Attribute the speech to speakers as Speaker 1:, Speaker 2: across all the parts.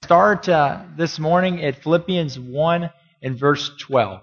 Speaker 1: Start this morning at Philippians 1 and verse 12.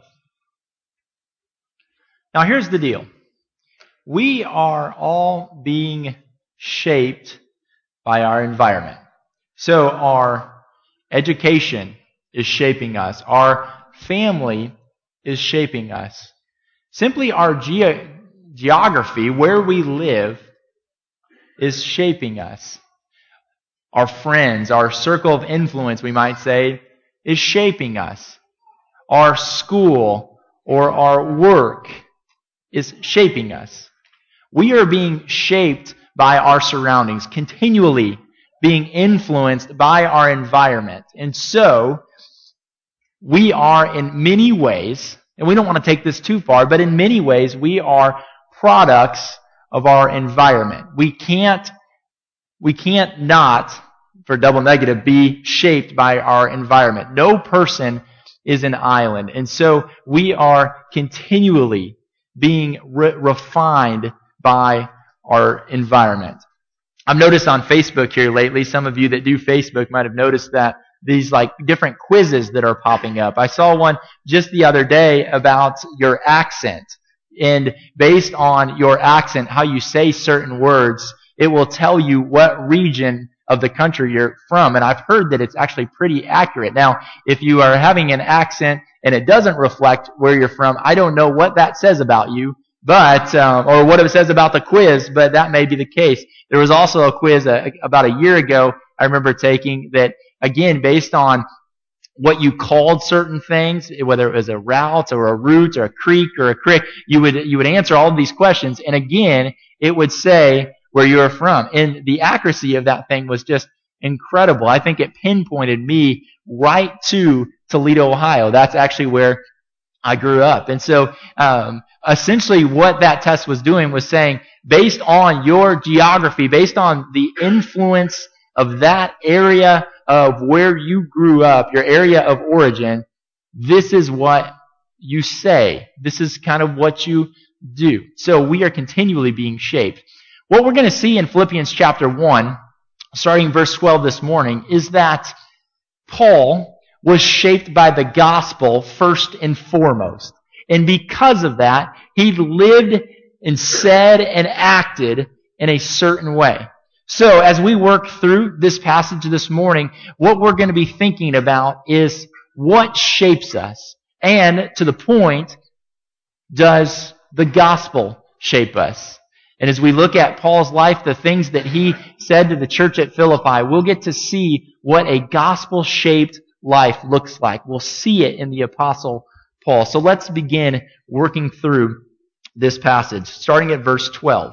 Speaker 1: Now here's the deal. We are all being shaped by our environment. So our education is shaping us. Our family is shaping us. Simply our geography, where we live, is shaping us. Our friends, our circle of influence, we might say, is shaping us. Our school or our work is shaping us. We are being shaped by our surroundings, continually being influenced by our environment. And so, we are in many ways, and we don't want to take this too far, but in many ways, we are products of our environment. We can't not, for double negative, be shaped by our environment. No person is an island. And so we are continually being refined by our environment. I've noticed on Facebook here lately, some of you that do Facebook might have noticed that these different quizzes that are popping up. I saw one just the other day about your accent. And based on your accent, how you say certain words, it will tell you what region of the country you're from. And I've heard that it's actually pretty accurate. Now, if you are having an accent and it doesn't reflect where you're from, I don't know what that says about you, but or what it says about the quiz, but that may be the case. There was also a quiz about a year ago I remember taking that, again, based on what you called certain things, whether it was a route or a route or a creek or a creek, you would answer all of these questions, and again, it would say where you are from. And the accuracy of that thing was just incredible. I think it pinpointed me right to Toledo, Ohio. That's actually where I grew up. And so essentially what that test was doing was saying, based on your geography, based on the influence of that area of where you grew up, your area of origin, this is what you say. This is kind of what you do. So we are continually being shaped. What we're going to see in Philippians chapter 1, starting verse 12 this morning, is that Paul was shaped by the gospel first and foremost. And because of that, he lived and said and acted in a certain way. So as we work through this passage this morning, what we're going to be thinking about is what shapes us. And to the point, does the gospel shape us? And as we look at Paul's life, the things that he said to the church at Philippi, we'll get to see what a gospel-shaped life looks like. We'll see it in the Apostle Paul. So let's begin working through this passage, starting at verse 12.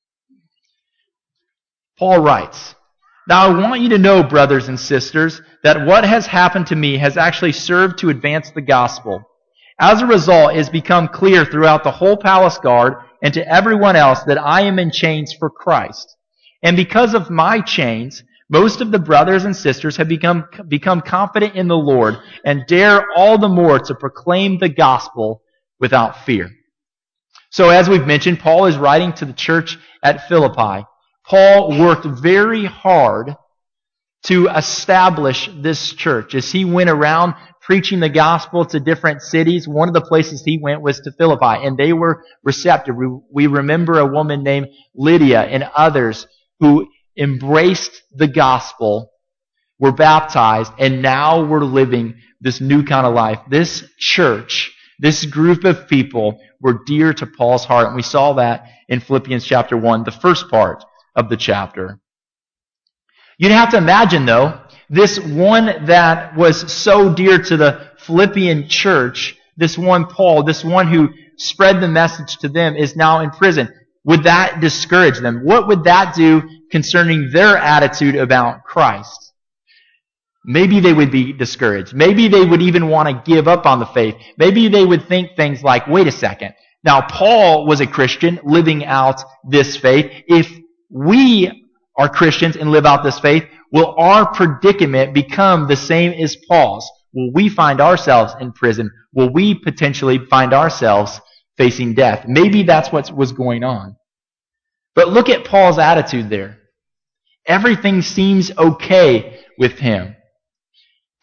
Speaker 1: Paul writes, "Now I want you to know, brothers and sisters, that what has happened to me has actually served to advance the gospel. As a result, it has become clear throughout the whole palace guard and to everyone else that I am in chains for Christ. And because of my chains, most of the brothers and sisters have become confident in the Lord and dare all the more to proclaim the gospel without fear." So as we've mentioned, Paul is writing to the church at Philippi. Paul worked very hard to establish this church. As he went around preaching the gospel to different cities, one of the places he went was to Philippi, and they were receptive. We remember a woman named Lydia and others who embraced the gospel, were baptized, and now were living this new kind of life. This church, this group of people were dear to Paul's heart, and we saw that in Philippians chapter 1, the first part of the chapter. You'd have to imagine, though, this one that was so dear to the Philippian church, this one Paul, this one who spread the message to them, is now in prison. Would that discourage them? What would that do concerning their attitude about Christ? Maybe they would be discouraged. Maybe they would even want to give up on the faith. Maybe they would think things like, wait a second. Now, Paul was a Christian living out this faith. If we are Christians and live out this faith, will our predicament become the same as Paul's? Will we find ourselves in prison? Will we potentially find ourselves facing death? Maybe that's what was going on. But look at Paul's attitude there. Everything seems okay with him.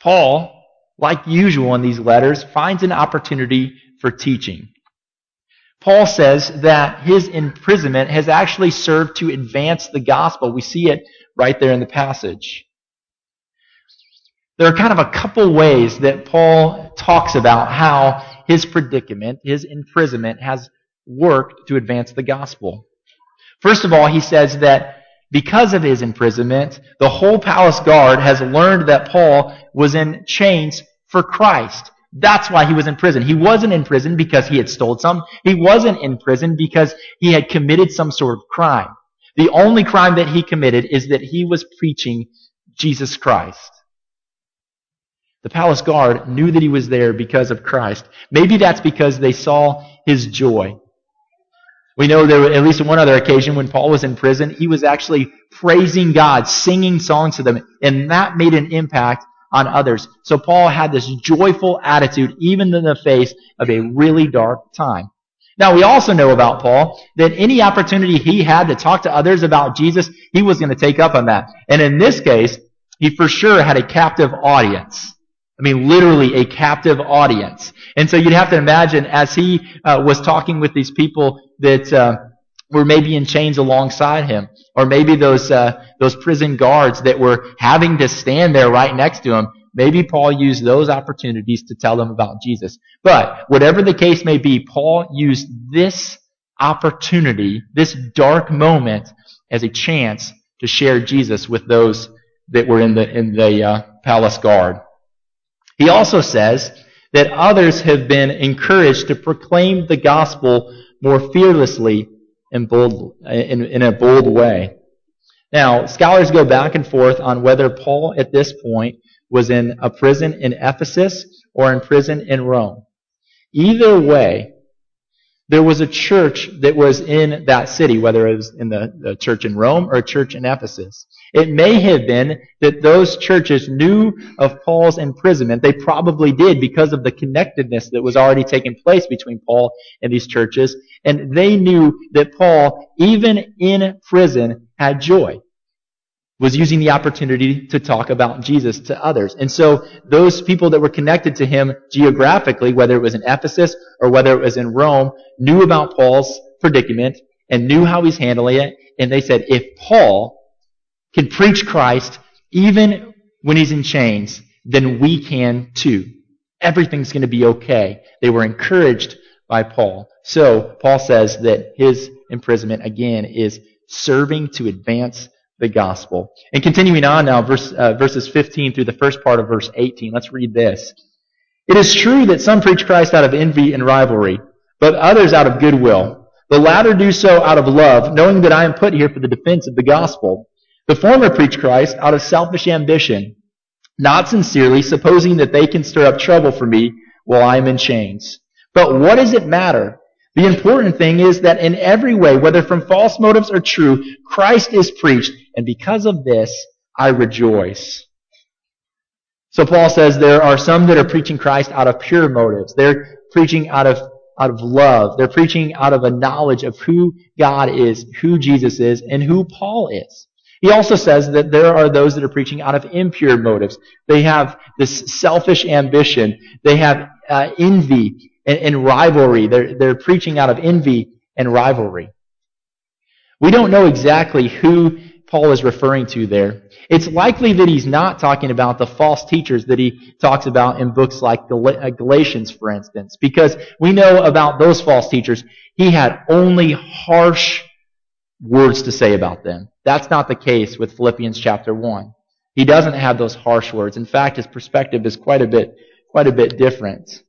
Speaker 1: Paul, like usual in these letters, finds an opportunity for teaching. Paul says that his imprisonment has actually served to advance the gospel. We see it right there in the passage. There are kind of a couple ways that Paul talks about how his predicament, his imprisonment, has worked to advance the gospel. First of all, he says that because of his imprisonment, the whole palace guard has learned that Paul was in chains for Christ. That's why he was in prison. He wasn't in prison because he had stolen some. He wasn't in prison because he had committed some sort of crime. The only crime that he committed is that he was preaching Jesus Christ. The palace guard knew that he was there because of Christ. Maybe that's because they saw his joy. We know there was at least one other occasion when Paul was in prison, he was actually praising God, singing songs to them, and that made an impact on others. So Paul had this joyful attitude even in the face of a really dark time. Now we also know about Paul that any opportunity he had to talk to others about Jesus, he was going to take up on that. And in this case, he for sure had a captive audience. I mean, literally a captive audience. And so you'd have to imagine as he was talking with these people that were maybe in chains alongside him, or maybe those prison guards that were having to stand there right next to him, maybe Paul used those opportunities to tell them about Jesus. But whatever the case may be, Paul used this opportunity, this dark moment, as a chance to share Jesus with those that were in the palace guard. He also says that others have been encouraged to proclaim the gospel more fearlessly and in a bold way. Now, scholars go back and forth on whether Paul at this point was in a prison in Ephesus or in prison in Rome. Either way, there was a church that was in that city, whether it was in the church in Rome or a church in Ephesus. It may have been that those churches knew of Paul's imprisonment. They probably did because of the connectedness that was already taking place between Paul and these churches. And they knew that Paul, even in prison, had joy, was using the opportunity to talk about Jesus to others. And so those people that were connected to him geographically, whether it was in Ephesus or whether it was in Rome, knew about Paul's predicament and knew how he's handling it. And they said, if Paul can preach Christ even when he's in chains, then we can too. Everything's going to be okay. They were encouraged by Paul. So Paul says that his imprisonment, again, is serving to advance the gospel. And continuing on now, verses 15 through the first part of verse 18. Let's read this. It is true that some preach Christ out of envy and rivalry, but others out of goodwill. The latter do so out of love, knowing that I am put here for the defense of the gospel. The former preach Christ out of selfish ambition, not sincerely, supposing that they can stir up trouble for me while I am in chains. But what does it matter? The important thing is that in every way, whether from false motives or true, Christ is preached, and because of this, I rejoice. So Paul says there are some that are preaching Christ out of pure motives. They're preaching out of love. They're preaching out of a knowledge of who God is, who Jesus is, and who Paul is. He also says that there are those that are preaching out of impure motives. They have this selfish ambition. They have envy and rivalry. They're preaching out of envy and rivalry. We don't know exactly who Paul is referring to there. It's likely that he's not talking about the false teachers that he talks about in books like Galatians, for instance, because we know about those false teachers. He had only harsh words to say about them. That's not the case with Philippians chapter 1. He doesn't have those harsh words. In fact, his perspective is quite a bit different.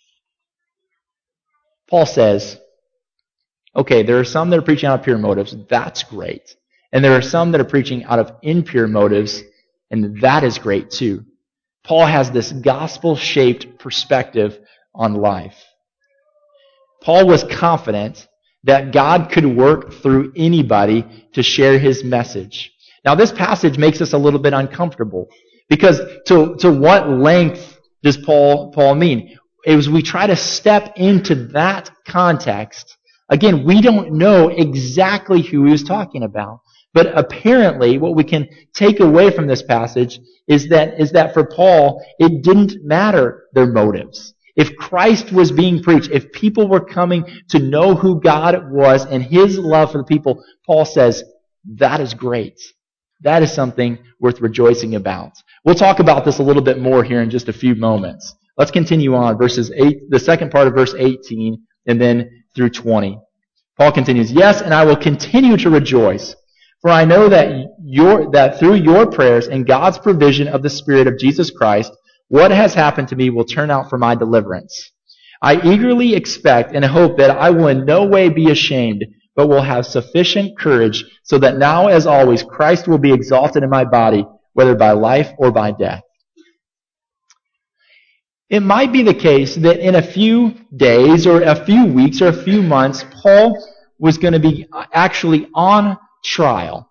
Speaker 1: Paul says, okay, there are some that are preaching out of pure motives. That's great. And there are some that are preaching out of impure motives, and that is great too. Paul has this gospel-shaped perspective on life. Paul was confident that God could work through anybody to share his message. Now, this passage makes us a little bit uncomfortable, because to what length does Paul mean? As we try to step into that context, again, we don't know exactly who he was talking about. But apparently, what we can take away from this passage is that for Paul, it didn't matter their motives. If Christ was being preached, if people were coming to know who God was and His love for the people, Paul says, that is great. That is something worth rejoicing about. We'll talk about this a little bit more here in just a few moments. Let's continue on, the second part of verse 18 and then through 20. Paul continues, yes, and I will continue to rejoice, for I know that through your prayers and God's provision of the Spirit of Jesus Christ, what has happened to me will turn out for my deliverance. I eagerly expect and hope that I will in no way be ashamed, but will have sufficient courage, so that now, as always, Christ will be exalted in my body, whether by life or by death. It might be the case that in a few days or a few weeks or a few months, Paul was going to be actually on trial.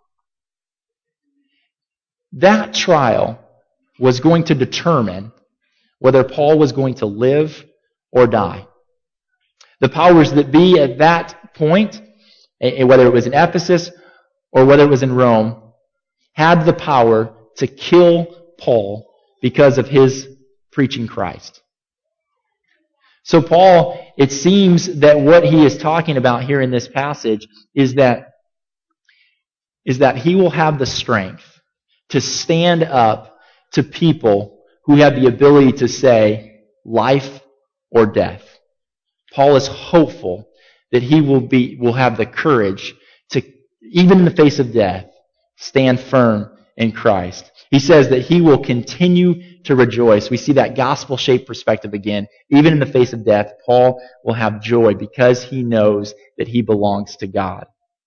Speaker 1: That trial was going to determine whether Paul was going to live or die. The powers that be at that point, whether it was in Ephesus or whether it was in Rome, had the power to kill Paul because of his preaching Christ. So Paul, it seems that what he is talking about here in this passage is that he will have the strength to stand up to people who have the ability to say life or death. Paul is hopeful that he will have the courage to, even in the face of death, stand firm in Christ. He says that he will continue to rejoice. We see that gospel-shaped perspective again. Even in the face of death, Paul will have joy because he knows that he belongs to God.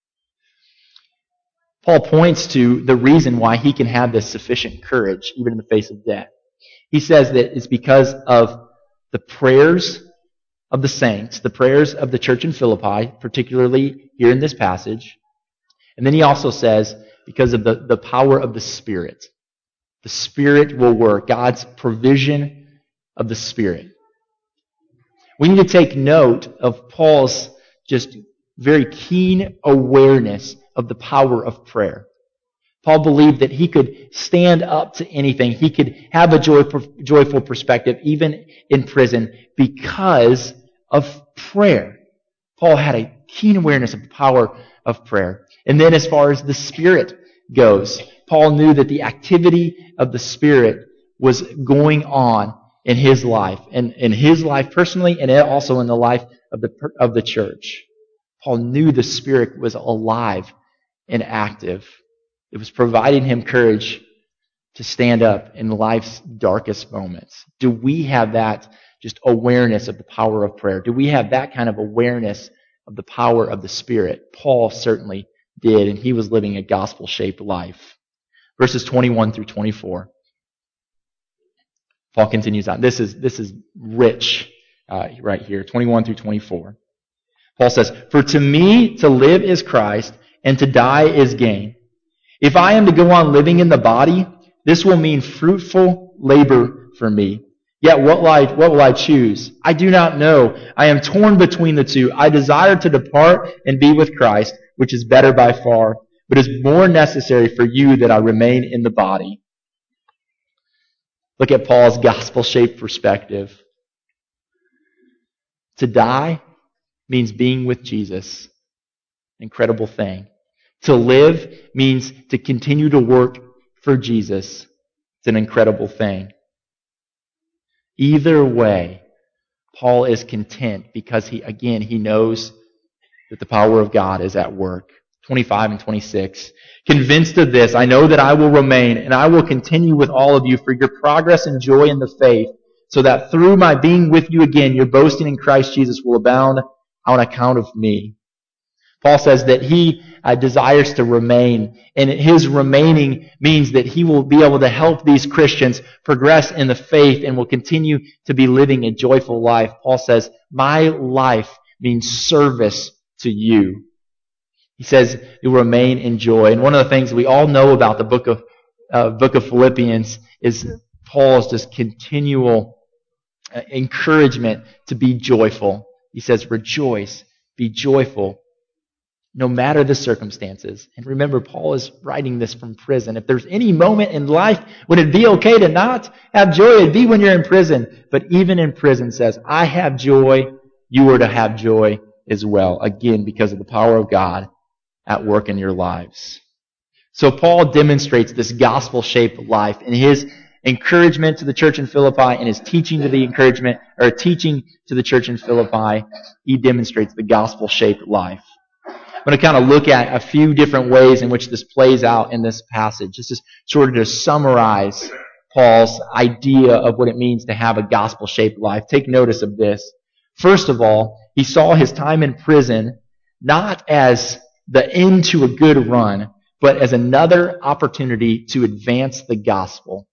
Speaker 1: Paul points to the reason why he can have this sufficient courage, even in the face of death. He says that it's because of the prayers of the saints, the prayers of the church in Philippi, particularly here in this passage. And then he also says, because of the power of the Spirit. The Spirit will work, God's provision of the Spirit. We need to take note of Paul's just very keen awareness of the power of prayer. Paul believed that he could stand up to anything. He could have a joyful perspective, even in prison, because of prayer. Paul had a keen awareness of the power of prayer. And then as far as the Spirit goes, Paul knew that the activity of the Spirit was going on in his life, and in his life personally, and also in the life of the church. Paul knew the Spirit was alive and active. It was providing him courage to stand up in life's darkest moments. Do we have that just awareness of the power of prayer? Do we have that kind of awareness of the power of the Spirit? Paul certainly did, and he was living a gospel-shaped life. Verses 21 through 24. Paul continues on. This is rich right here, 21 through 24. Paul says, "For to me to live is Christ, and to die is gain. If I am to go on living in the body, this will mean fruitful labor for me. Yet what will I choose? I do not know. I am torn between the two. I desire to depart and be with Christ, which is better by far. But it is more necessary for you that I remain in the body." Look at Paul's gospel-shaped perspective. To die means being with Jesus. Incredible thing. To live means to continue to work for Jesus. It's an incredible thing. Either way, Paul is content because he knows that the power of God is at work. 25 and 26. "Convinced of this, I know that I will remain, and I will continue with all of you for your progress and joy in the faith, so that through my being with you again, your boasting in Christ Jesus will abound on account of me." Paul says that he desires to remain, and his remaining means that he will be able to help these Christians progress in the faith and will continue to be living a joyful life. Paul says, "My life means service to you." He says you'll remain in joy. And one of the things we all know about the book of Philippians is Paul's just continual encouragement to be joyful. He says, "Rejoice, be joyful." no matter the circumstances. And remember, Paul is writing this from prison. If there's any moment in life would it be okay to not have joy, it'd be when you're in prison. But even in prison says, I have joy, you are to have joy as well. Again, because of the power of God at work in your lives. So Paul demonstrates this gospel-shaped life in his encouragement to the church in Philippi and his teaching to the church in Philippi. He demonstrates the gospel-shaped life. I'm going to kind of look at a few different ways in which this plays out in this passage. This is sort of to summarize Paul's idea of what it means to have a gospel-shaped life. Take notice of this. First of all, he saw his time in prison not as the end to a good run, but as another opportunity to advance the gospel.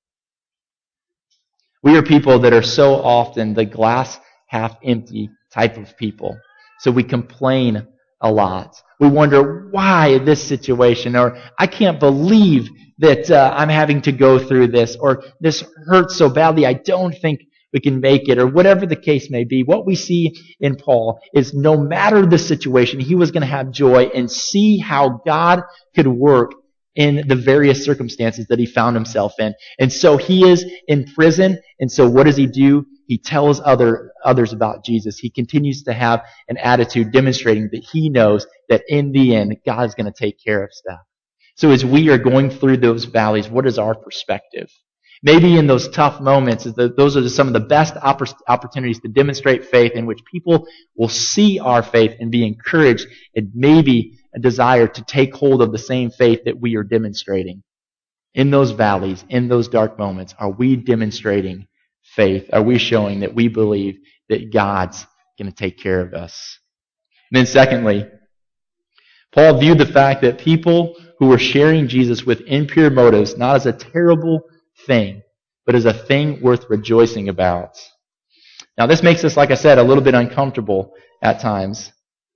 Speaker 1: We are people that are so often the glass half empty type of people. So we complain a lot. We wonder why this situation, or I can't believe that I'm having to go through this, or this hurts so badly I don't think we can make it, or whatever the case may be. What we see in Paul is no matter the situation, he was going to have joy and see how God could work in the various circumstances that he found himself in. And so he is in prison, and so what does he do? He tells others about Jesus. He continues to have an attitude demonstrating that he knows that in the end, God is going to take care of stuff. So as we are going through those valleys, what is our perspective? Maybe in those tough moments, those are some of the best opportunities to demonstrate faith in which people will see our faith and be encouraged, and maybe a desire to take hold of the same faith that we are demonstrating. In those valleys, in those dark moments, are we demonstrating faith? Are we showing that we believe that God's going to take care of us? And then secondly, Paul viewed the fact that people who were sharing Jesus with impure motives not as a terrible thing, but as a thing worth rejoicing about. Now this makes us, like I said, a little bit uncomfortable at times.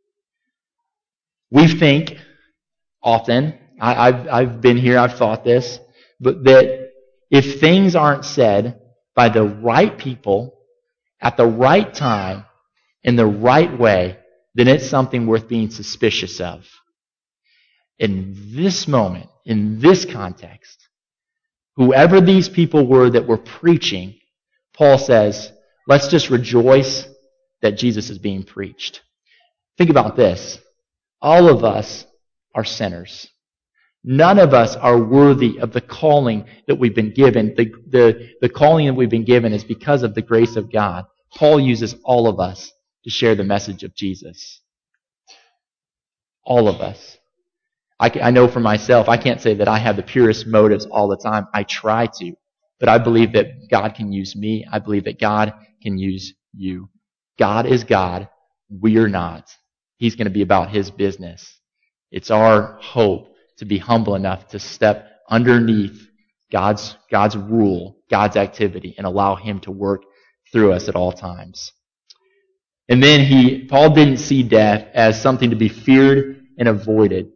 Speaker 1: We think often, I've been here, I've thought this, but that if things aren't said by the right people, at the right time, in the right way, then it's something worth being suspicious of. In this moment, in this context, whoever these people were that were preaching, Paul says, let's just rejoice that Jesus is being preached. Think about this. All of us are sinners. None of us are worthy of the calling that we've been given. The calling that we've been given is because of the grace of God. Paul uses all of us to share the message of Jesus. All of us. I know for myself, I can't say that I have the purest motives all the time. I try to. But I believe that God can use me. I believe that God can use you. God is God. We are not. He's going to be about His business. It's our hope to be humble enough to step underneath God's rule, God's activity, and allow Him to work through us at all times. And then Paul didn't see death as something to be feared and avoided.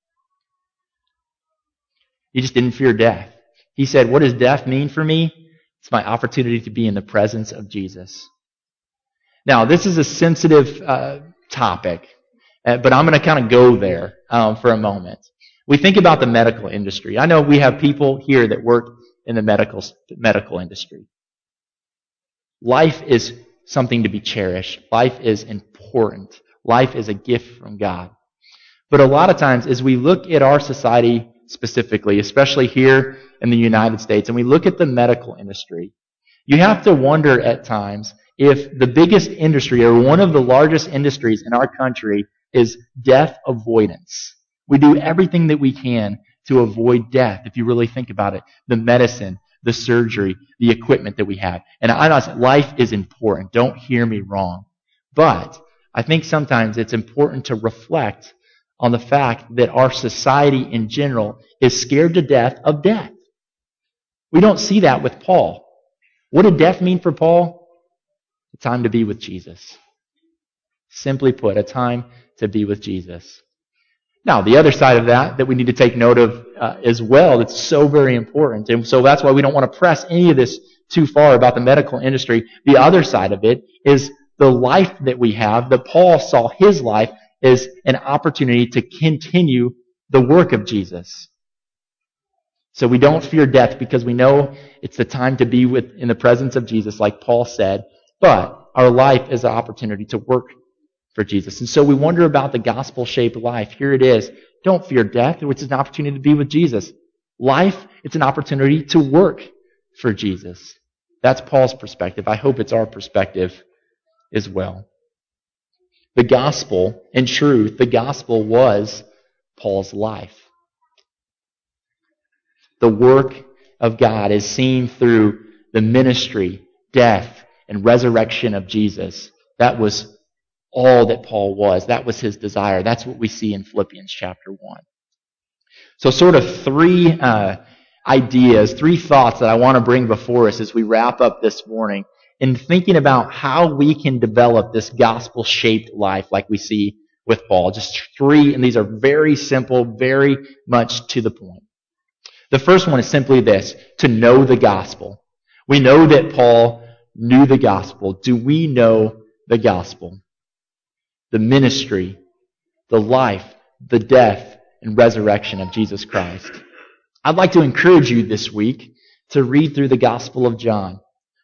Speaker 1: He just didn't fear death. He said, what does death mean for me? It's my opportunity to be in the presence of Jesus. Now, this is a sensitive topic, but I'm going to kind of go there for a moment. We think about the medical industry. I know we have people here that work in the medical industry. Life is something to be cherished. Life is important. Life is a gift from God. But a lot of times, as we look at our society specifically, especially here in the United States, and we look at the medical industry, you have to wonder at times if the biggest industry or one of the largest industries in our country is death avoidance. We do everything that we can to avoid death, if you really think about it. The medicine, the surgery, the equipment that we have. And life is important. Don't hear me wrong. But I think sometimes it's important to reflect on the fact that our society in general is scared to death of death. We don't see that with Paul. What did death mean for Paul? A time to be with Jesus. Simply put, a time to be with Jesus. Now, the other side of that we need to take note of as well, that's so very important. And so that's why we don't want to press any of this too far about the medical industry. The other side of it is the life that we have, that Paul saw his life is an opportunity to continue the work of Jesus. So we don't fear death because we know it's the time to be in the presence of Jesus, like Paul said, but our life is an opportunity to work for Jesus. And so we wonder about the gospel-shaped life. Here it is. Don't fear death, which is an opportunity to be with Jesus. Life, it's an opportunity to work for Jesus. That's Paul's perspective. I hope it's our perspective as well. The gospel, in truth, the gospel was Paul's life. The work of God is seen through the ministry, death, and resurrection of Jesus. That was all that Paul was. That was his desire. That's what we see in Philippians chapter 1. So sort of three ideas, three thoughts that I want to bring before us as we wrap up this morning in thinking about how we can develop this gospel-shaped life like we see with Paul. Just three, and these are very simple, very much to the point. The first one is simply this, to know the gospel. We know that Paul knew the gospel. Do we know the gospel? The ministry, the life, the death, and resurrection of Jesus Christ. I'd like to encourage you this week to read through the Gospel of John.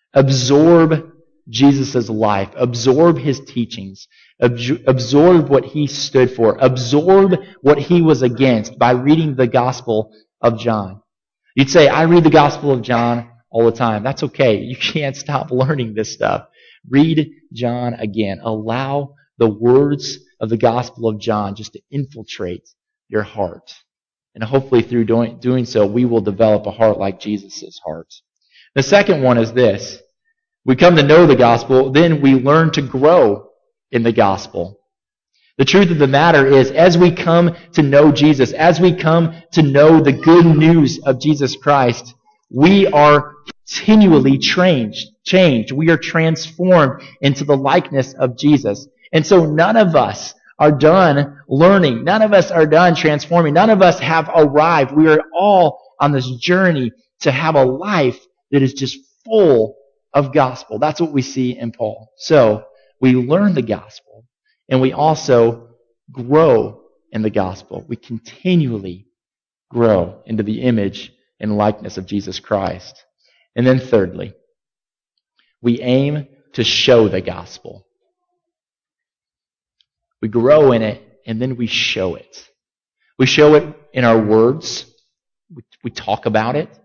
Speaker 1: Absorb Jesus' life. Absorb his teachings. Absorb what he stood for. Absorb what he was against by reading the Gospel of John. You'd say, I read the Gospel of John all the time. That's okay. You can't stop learning this stuff. Read John again. Allow the words of the Gospel of John just to infiltrate your heart. And hopefully through doing so, we will develop a heart like Jesus' heart. The second one is this. We come to know the gospel, then we learn to grow in the gospel. The truth of the matter is, as we come to know Jesus, as we come to know the good news of Jesus Christ, we are continually changed. We are transformed into the likeness of Jesus. And so none of us are done learning. None of us are done transforming. None of us have arrived. We are all on this journey to have a life that is just full of gospel. That's what we see in Paul. So we learn the gospel, and we also grow in the gospel. We continually grow into the image and likeness of Jesus Christ. And then thirdly, we aim to show the gospel. We grow in it, and then we show it. We show it in our words. We talk about it.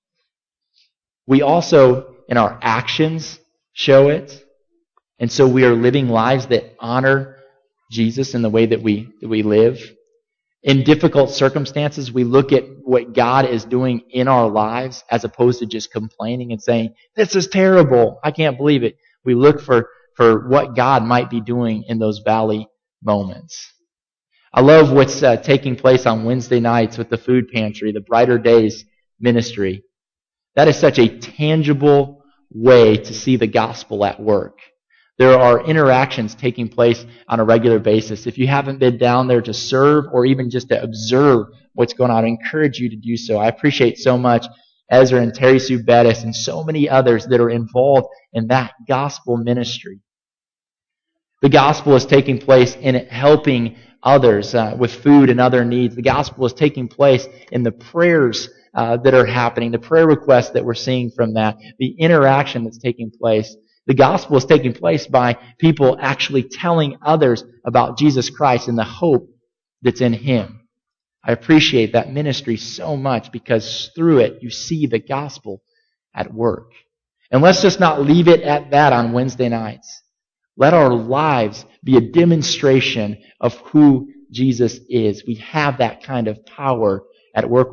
Speaker 1: We also, in our actions, show it. And so we are living lives that honor Jesus in the way that we live. In difficult circumstances, we look at what God is doing in our lives as opposed to just complaining and saying, this is terrible, I can't believe it. We look for what God might be doing in those valley moments. I love what's taking place on Wednesday nights with the food pantry, the Brighter Days ministry. That is such a tangible way to see the gospel at work. There are interactions taking place on a regular basis. If you haven't been down there to serve or even just to observe what's going on, I encourage you to do so. I appreciate so much Ezra and Terry Sue Bettis and so many others that are involved in that gospel ministry. The gospel is taking place in helping others with food and other needs. The gospel is taking place in the prayers that are happening, the prayer requests that we're seeing from that, the interaction that's taking place. The gospel is taking place by people actually telling others about Jesus Christ and the hope that's in Him. I appreciate that ministry so much because through it you see the gospel at work. And let's just not leave it at that on Wednesday nights. Let our lives be a demonstration of who Jesus is. We have that kind of power at work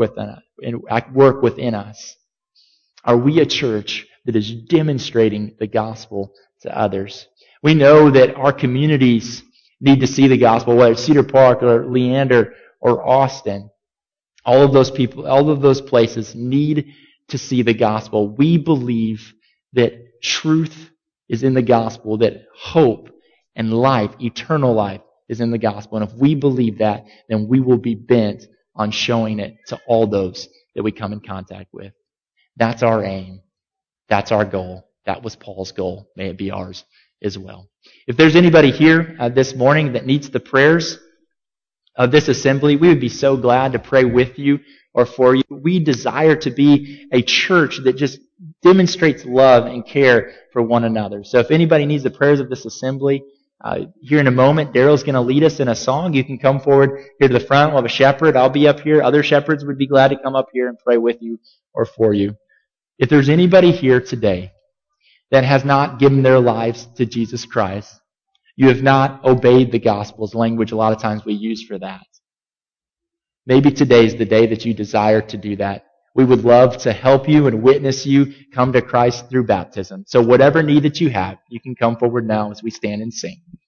Speaker 1: within us. Are we a church that is demonstrating the gospel to others? We know that our communities need to see the gospel, whether it's Cedar Park or Leander or Austin. All of those people, all of those places need to see the gospel. We believe that truth is in the gospel, that hope and life, eternal life, is in the gospel. And if we believe that, then we will be bent on showing it to all those that we come in contact with. That's our aim. That's our goal. That was Paul's goal. May it be ours as well. If there's anybody here this morning that needs the prayers of this assembly, we would be so glad to pray with you or for you. We desire to be a church that just demonstrates love and care for one another. So if anybody needs the prayers of this assembly, here in a moment, Daryl's going to lead us in a song. You can come forward here to the front. We'll have a shepherd. I'll be up here. Other shepherds would be glad to come up here and pray with you or for you. If there's anybody here today that has not given their lives to Jesus Christ, you have not obeyed the gospel's language a lot of times we use for that. Maybe today is the day that you desire to do that. We would love to help you and witness you come to Christ through baptism. So whatever need that you have, you can come forward now as we stand and sing.